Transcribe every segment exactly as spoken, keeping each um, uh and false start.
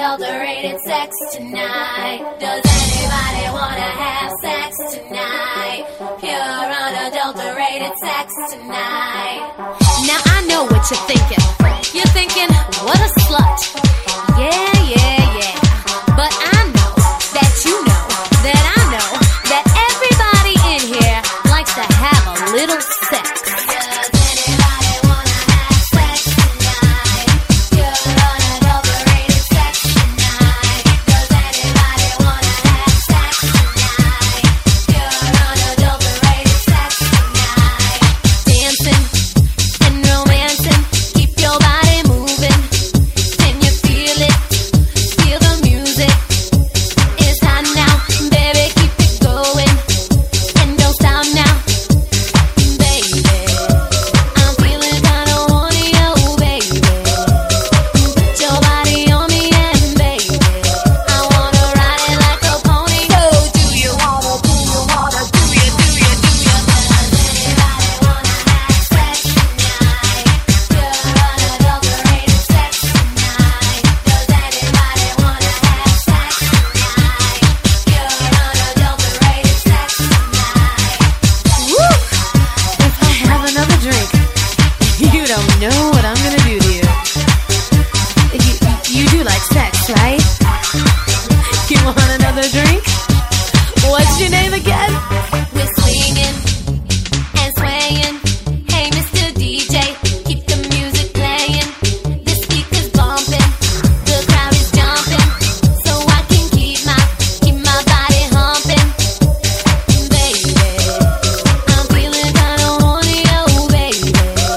unadulterated sex tonight? Does anybody wanna have sex tonight? Pure unadulterated sex tonight. Now I know what you're thinking. You're thinking, what a slut. Yeah, yeah, yeah. But I know that you know that I know that everybody in here likes to have a little sex. Know what I'm gonna do to you. You, you do like sex, right? You want another drink? What's your name again? We're swinging and swaying. Hey, Mister D J, keep the music playing. The speaker's bumping, the crowd is jumping, so I can keep my keep my body humping. Baby, I'm feeling kinda horny, oh baby.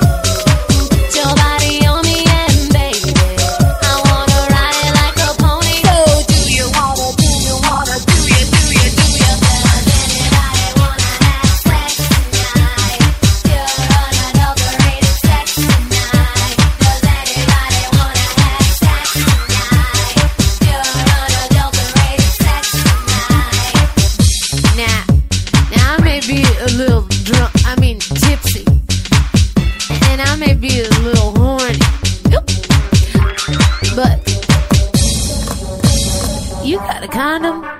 Your body on me and baby, I wanna ride it like a pony. So do you wanna, do you wanna, do you, do you, do you? Does anybody wanna have sex tonight? Pure unadulterated sex tonight. Does anybody wanna have sex tonight? Pure unadulterated sex tonight. Now, now I may be a little drunk, I mean tipsy, and I may be a little horny, but you got a condom?